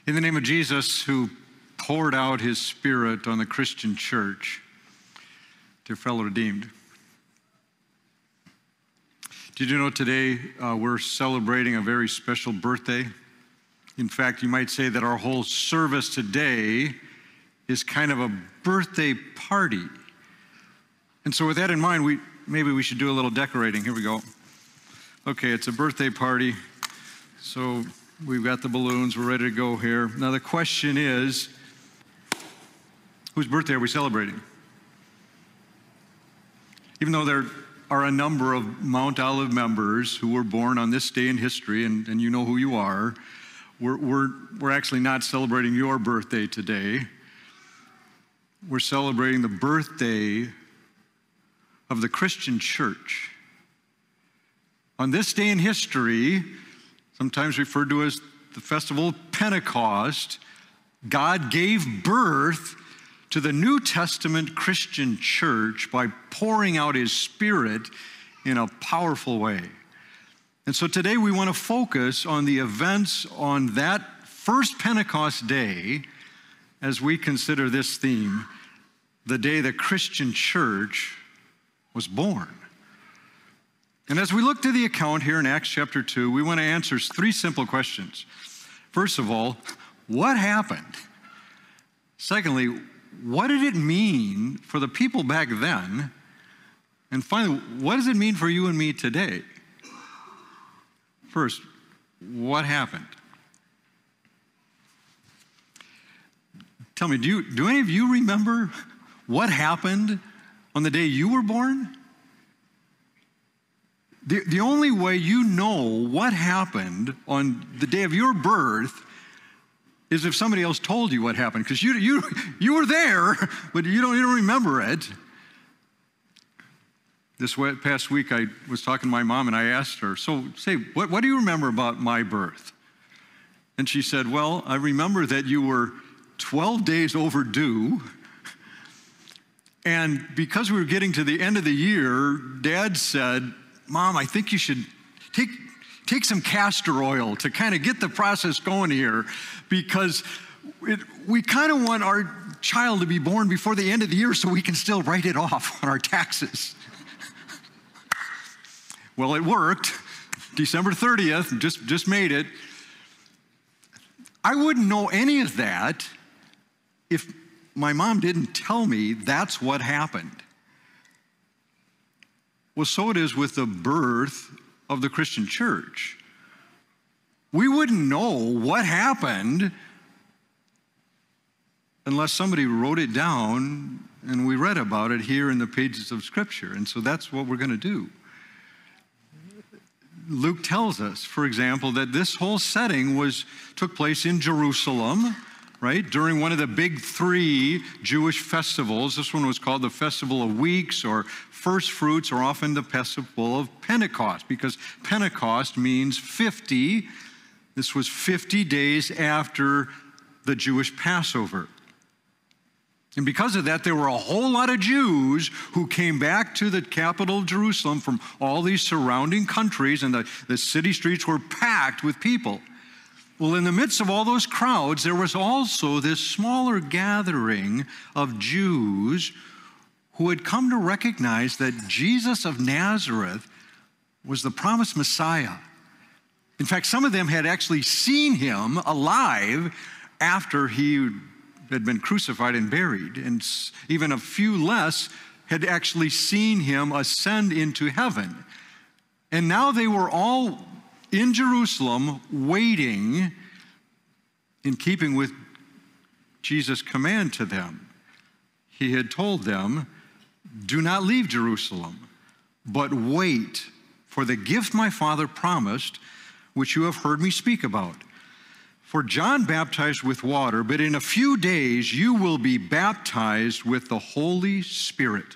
In the name of Jesus, who poured out his Spirit on the Christian church, dear fellow redeemed, did you know today we're celebrating a very special birthday? In fact, you might say that our whole service today is kind of a birthday party. And so with that in mind, maybe we should do a little decorating. Here we go. Okay, it's a birthday party. So we've got the balloons. We're ready to go here. Now the question is, whose birthday are we celebrating? Even though there are a number of Mount Olive members who were born on this day in history, and you know who you are, we're actually not celebrating your birthday today. We're celebrating the birthday of the Christian church. On this day in history, sometimes referred to as the festival of Pentecost, God gave birth to the New Testament Christian church by pouring out his Spirit in a powerful way. And so today we want to focus on the events on that first Pentecost day as we consider this theme, the day the Christian church was born. And as we look to the account here in Acts chapter 2, we want to answer three simple questions. First of all, what happened? Secondly, what did it mean for the people back then? And finally, what does it mean for you and me today? First, what happened? Tell me, do any of you remember what happened on the day you were born? The only way you know what happened on the day of your birth is if somebody else told you what happened, because you were there, but you don't remember it. This past week, I was talking to my mom, and I asked her, so say, what do you remember about my birth? And she said, well, I remember that you were 12 days overdue, and because we were getting to the end of the year, Dad said, Mom, I think you should take some castor oil to kind of get the process going here, because we kind of want our child to be born before the end of the year so we can still write it off on our taxes. Well, it worked. December 30th, just made it. I wouldn't know any of that if my mom didn't tell me that's what happened. Well, so it is with the birth of the Christian church. We wouldn't know what happened unless somebody wrote it down and we read about it here in the pages of Scripture. And so that's what we're going to do. Luke tells us, for example, that this whole setting took place in Jerusalem, right? During one of the big three Jewish festivals. This one was called the Festival of Weeks, or First Fruits, or often the Festival of Pentecost, because Pentecost means 50. This was 50 days after the Jewish Passover. And because of that, there were a whole lot of Jews who came back to the capital of Jerusalem from all these surrounding countries, and the city streets were packed with people. Well, in the midst of all those crowds, there was also this smaller gathering of Jews who had come to recognize that Jesus of Nazareth was the promised Messiah. In fact, some of them had actually seen him alive after he had been crucified and buried, and even a few less had actually seen him ascend into heaven. And now they were all in Jerusalem waiting, in keeping with Jesus' command to them. He had told them, do not leave Jerusalem, but wait for the gift my Father promised, which you have heard me speak about. For John baptized with water, but in a few days you will be baptized with the Holy Spirit.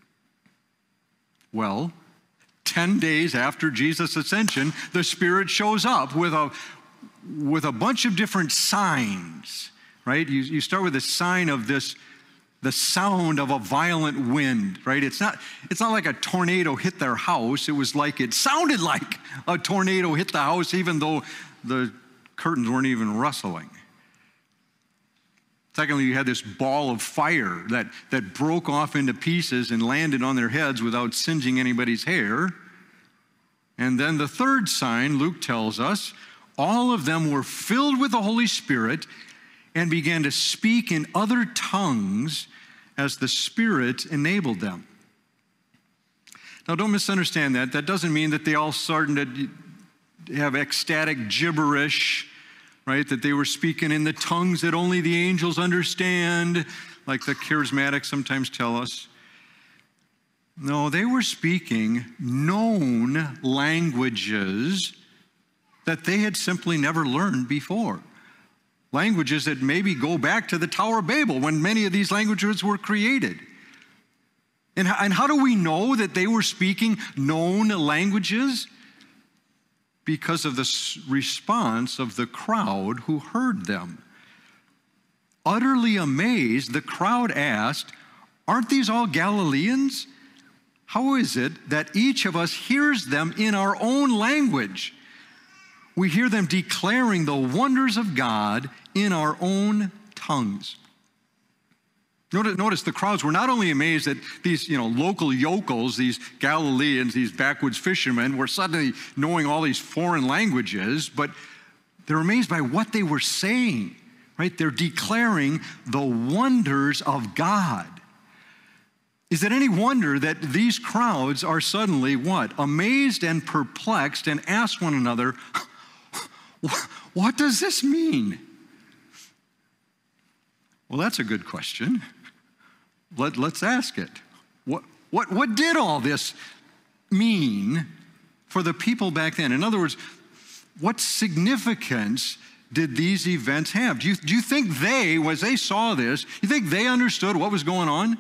Well, 10 days after Jesus' ascension, the Spirit shows up with a bunch of different signs, right? You start with a sign of this, the sound of a violent wind, right? It's not like a tornado hit their house. It sounded like a tornado hit the house, even though the curtains weren't even rustling. Secondly, you had this ball of fire that broke off into pieces and landed on their heads without singeing anybody's hair. And then the third sign, Luke tells us, all of them were filled with the Holy Spirit and began to speak in other tongues as the Spirit enabled them. Now, don't misunderstand that. That doesn't mean that they all started to have ecstatic gibberish, right? That they were speaking in the tongues that only the angels understand, like the charismatics sometimes tell us. No, they were speaking known languages that they had simply never learned before. Languages that maybe go back to the Tower of Babel when many of these languages were created. And how do we know that they were speaking known languages? Because of the response of the crowd who heard them. Utterly amazed, the crowd asked, "Aren't these all Galileans? How is it that each of us hears them in our own language? We hear them declaring the wonders of God in our own tongues." Notice the crowds were not only amazed that these local yokels, these Galileans, these backwoods fishermen, were suddenly knowing all these foreign languages, but they're amazed by what they were saying, right? They're declaring the wonders of God. Is it any wonder that these crowds are suddenly what? Amazed and perplexed and ask one another, what does this mean? Well, that's a good question. Let's ask it. What did all this mean for the people back then? In other words, what significance did these events have? Do you think they, as they saw this, you think they understood what was going on?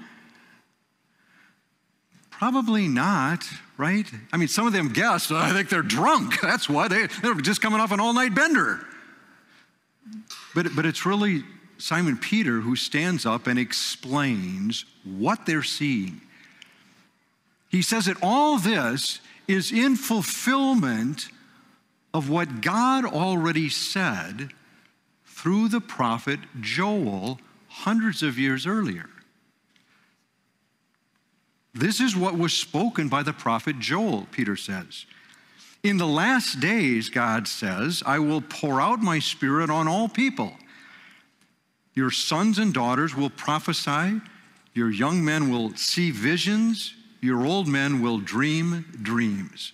Probably not, right? I mean, some of them guessed, I think they're drunk. That's why they're just coming off an all-night bender. But it's really Simon Peter who stands up and explains what they're seeing. He says that all this is in fulfillment of what God already said through the prophet Joel hundreds of years earlier. This is what was spoken by the prophet Joel, Peter says. In the last days, God says, I will pour out my Spirit on all people. Your sons and daughters will prophesy. Your young men will see visions. Your old men will dream dreams.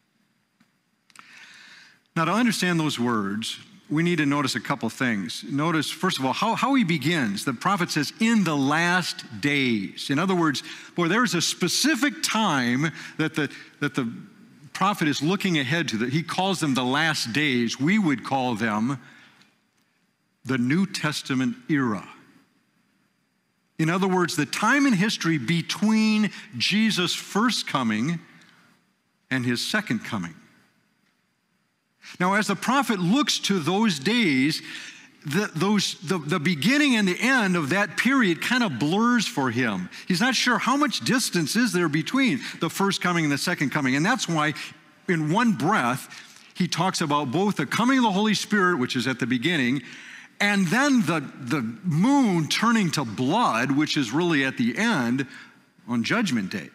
Now, to understand those words, we need to notice a couple things. Notice, first of all, how he begins. The prophet says, in the last days. In other words, there's a specific time that the prophet is looking ahead to. He calls them the last days. We would call them the New Testament era. In other words, the time in history between Jesus' first coming and his second coming. Now, as the prophet looks to those days, the beginning and the end of that period kind of blurs for him. He's not sure how much distance is there between the first coming and the second coming. And that's why, in one breath, he talks about both the coming of the Holy Spirit, which is at the beginning, and then the moon turning to blood, which is really at the end on Judgment Day.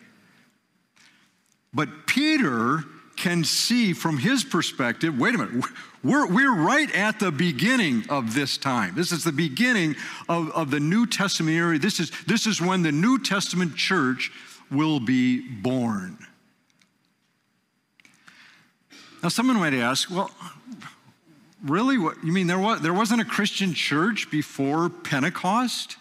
But Peter can see from his perspective, wait a minute, we're right at the beginning of this time. This is the beginning of the New Testament era. This is when the New Testament church will be born. Now, someone might ask, well, really? What you mean there wasn't a Christian church before Pentecost?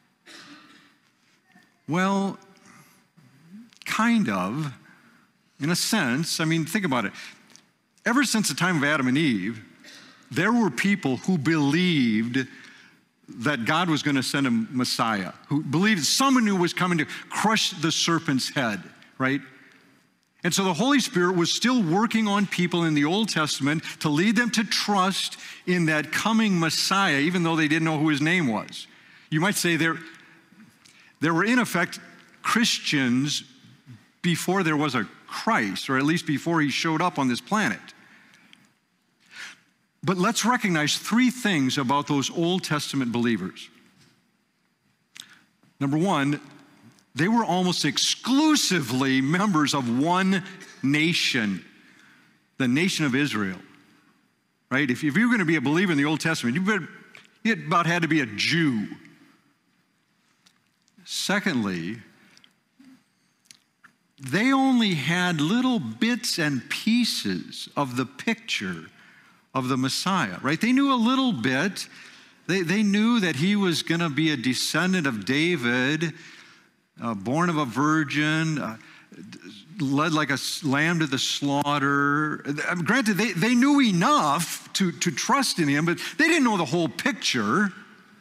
Well, kind of, in a sense. I mean, think about it. Ever since the time of Adam and Eve, there were people who believed that God was going to send a Messiah, who believed someone who was coming to crush the serpent's head, right? And so the Holy Spirit was still working on people in the Old Testament to lead them to trust in that coming Messiah, even though they didn't know who his name was. You might say there were, in effect, Christians before there was a Christ, or at least before he showed up on this planet. But let's recognize three things about those Old Testament believers. Number one, they were almost exclusively members of one nation, the nation of Israel, right? If you were going to be a believer in the Old Testament, you about had to be a Jew. Secondly, they only had little bits and pieces of the picture of the Messiah, right? They knew a little bit. They knew that he was going to be a descendant of David, born of a virgin, led like a lamb to the slaughter. Granted, they knew enough to trust in him, but they didn't know the whole picture.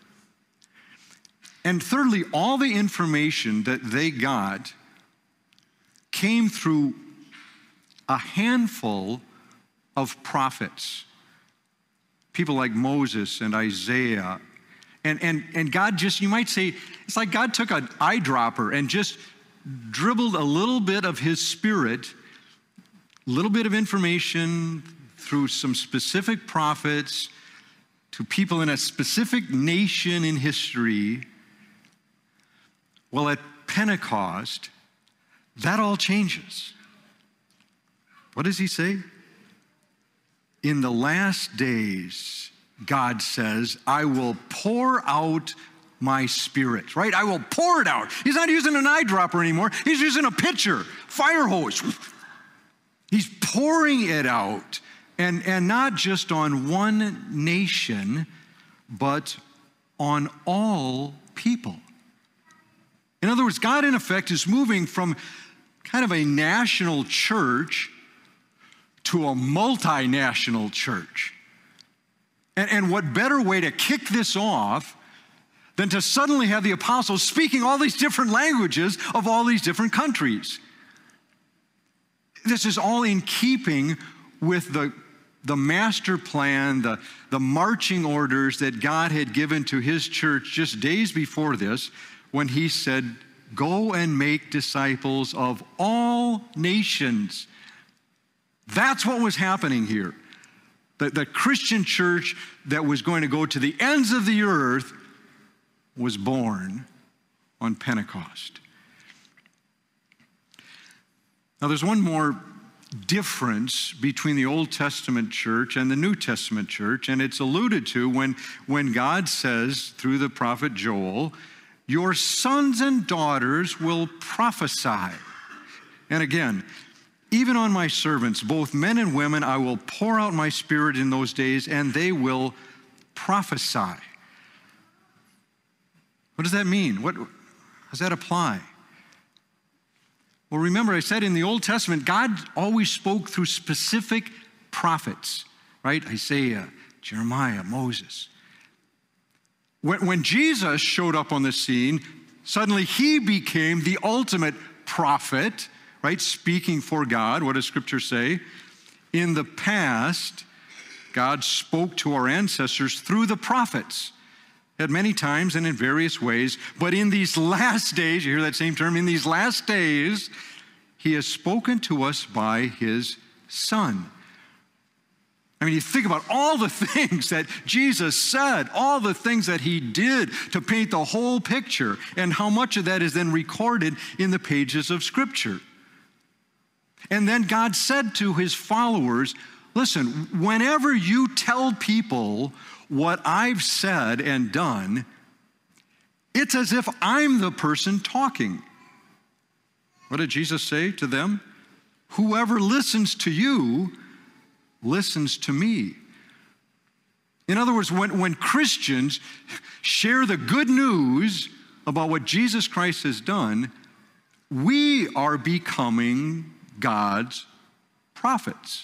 And thirdly, all the information that they got came through a handful of prophets. People like Moses and Isaiah. And God just, you might say, it's like God took an eyedropper and just dribbled a little bit of his spirit, a little bit of information through some specific prophets to people in a specific nation in history. Well, at Pentecost, that all changes. What does he say? In the last days, God says, I will pour out my spirit, right? I will pour it out. He's not using an eyedropper anymore. He's using a pitcher, fire hose. He's pouring it out, and not just on one nation, but on all people. In other words, God, in effect, is moving from kind of a national church to a multinational church. And what better way to kick this off than to suddenly have the apostles speaking all these different languages of all these different countries. This is all in keeping with the master plan, the marching orders that God had given to his church just days before this, when he said, go and make disciples of all nations. That's what was happening here. The Christian church that was going to go to the ends of the earth was born on Pentecost. Now, there's one more difference between the Old Testament church and the New Testament church, and it's alluded to when God says through the prophet Joel, your sons and daughters will prophesy. And again, even on my servants, both men and women, I will pour out my spirit in those days, and they will prophesy. What does that mean? How does that apply? Well, remember, I said in the Old Testament, God always spoke through specific prophets, right? Isaiah, Jeremiah, Moses. When Jesus showed up on the scene, suddenly he became the ultimate prophet, right? Speaking for God. What does Scripture say? In the past, God spoke to our ancestors through the prophets at many times and in various ways. But in these last days, you hear that same term, in these last days, he has spoken to us by his Son. I mean, you think about all the things that Jesus said, all the things that he did to paint the whole picture, and how much of that is then recorded in the pages of Scripture. And then God said to his followers, listen, whenever you tell people what I've said and done, it's as if I'm the person talking. What did Jesus say to them? Whoever listens to you listens to me. In other words, when Christians share the good news about what Jesus Christ has done, we are becoming God's prophets.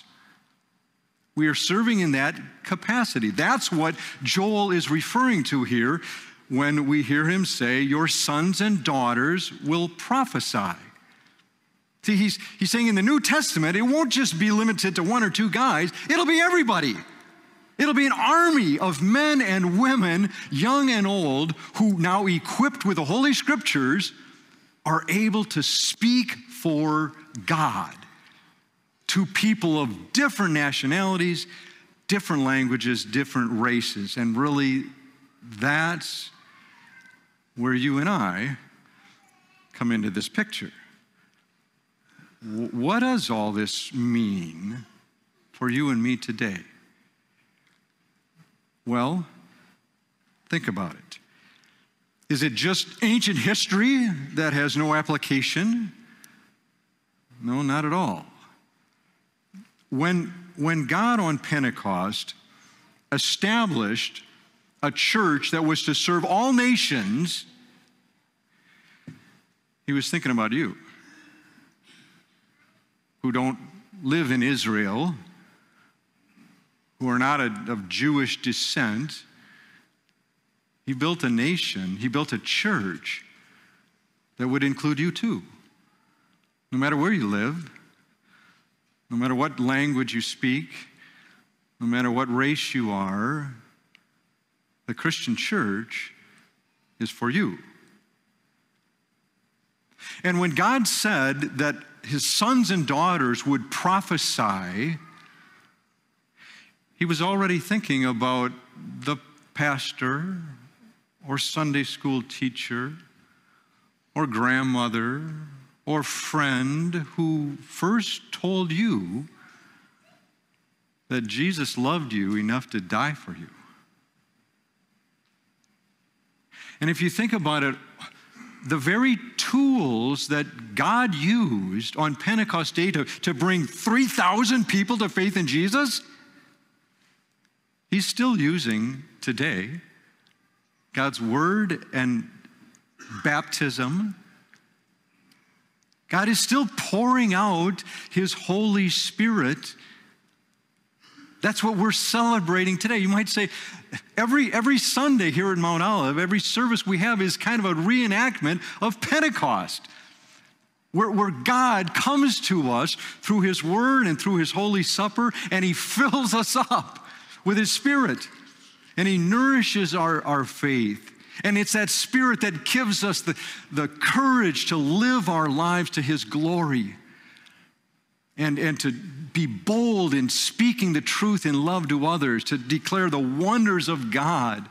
We are serving in that capacity. That's what Joel is referring to here when we hear him say, your sons and daughters will prophesy. See, he's saying in the New Testament, it won't just be limited to one or two guys. It'll be everybody. It'll be an army of men and women, young and old, who now equipped with the Holy Scriptures are able to speak for God to people of different nationalities, different languages, different races. And really, that's where you and I come into this picture. What does all this mean for you and me today? Well, think about it. Is it just ancient history that has no application? No, not at all. When God on Pentecost established a church that was to serve all nations, he was thinking about you, who don't live in Israel, who are not of Jewish descent. He built a nation, he built a church that would include you too. No matter where you live, no matter what language you speak, no matter what race you are, the Christian church is for you. And when God said that his sons and daughters would prophesy, he was already thinking about the pastor or Sunday school teacher or grandmother or friend who first told you that Jesus loved you enough to die for you. And if you think about it, the very tools that God used on Pentecost Day to bring 3,000 people to faith in Jesus, he's still using today. God's word and baptism. God is still pouring out his Holy Spirit. That's what we're celebrating today. You might say, every Sunday here at Mount Olive, every service we have is kind of a reenactment of Pentecost, where God comes to us through his word and through his Holy Supper, and he fills us up with his Spirit, and he nourishes our faith. And it's that Spirit that gives us the courage to live our lives to his glory and to be bold in speaking the truth in love to others, to declare the wonders of God.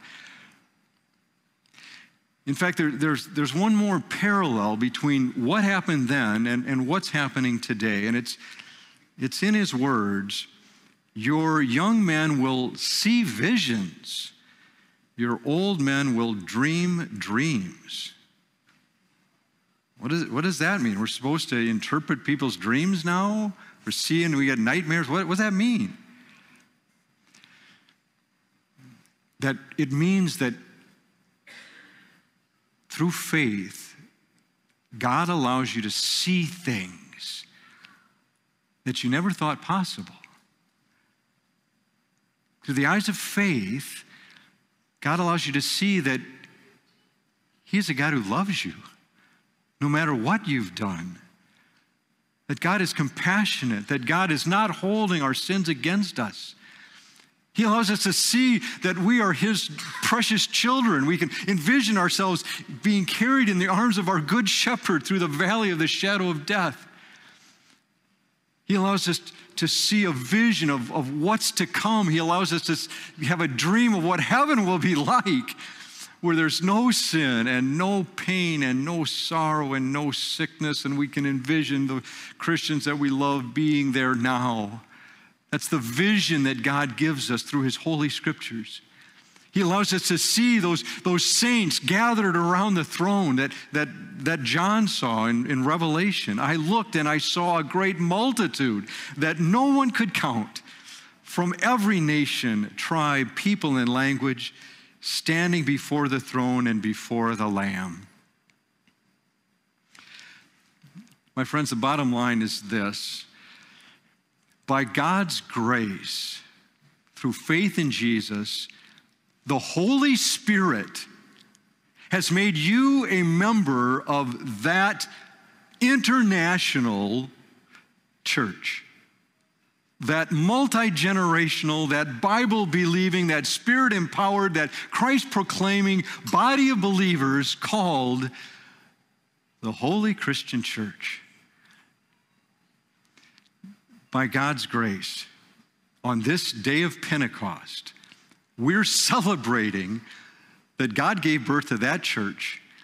In fact, there's one more parallel between what happened then and what's happening today, and it's in his words. Your young men will see visions. Your old men will dream dreams. What does that mean? We're supposed to interpret people's dreams now? We get nightmares? What does that mean? That it means that through faith, God allows you to see things that you never thought possible. Through the eyes of faith, God allows you to see that he's a God who loves you, no matter what you've done. That God is compassionate, that God is not holding our sins against us. He allows us to see that we are his precious children. We can envision ourselves being carried in the arms of our good shepherd through the valley of the shadow of death. He allows us to see a vision of what's to come. He allows us to have a dream of what heaven will be like, where there's no sin and no pain and no sorrow and no sickness, and we can envision the Christians that we love being there now. That's the vision that God gives us through his holy scriptures. He allows us to see those saints gathered around the throne that John saw in Revelation. I looked and I saw a great multitude that no one could count, from every nation, tribe, people, and language, standing before the throne and before the Lamb. My friends, the bottom line is this. By God's grace, through faith in Jesus, the Holy Spirit has made you a member of that international church, that multi-generational, that Bible-believing, that Spirit-empowered, that Christ-proclaiming body of believers called the Holy Christian Church. By God's grace, on this day of Pentecost, we're celebrating that God gave birth to that church,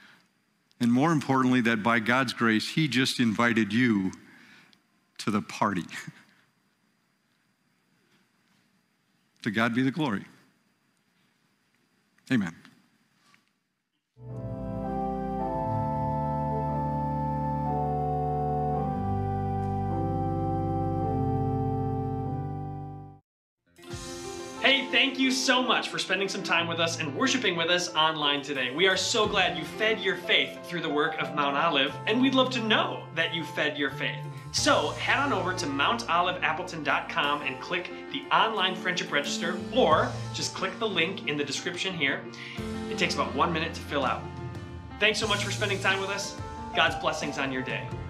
And more importantly, that by God's grace, he just invited you to the party. To God be the glory. Amen. Hey, thank you so much for spending some time with us and worshiping with us online today. We are so glad you fed your faith through the work of Mount Olive, and we'd love to know that you fed your faith. So head on over to mountoliveappleton.com and click the online friendship register, or just click the link in the description here. It takes about 1 minute to fill out. Thanks so much for spending time with us. God's blessings on your day.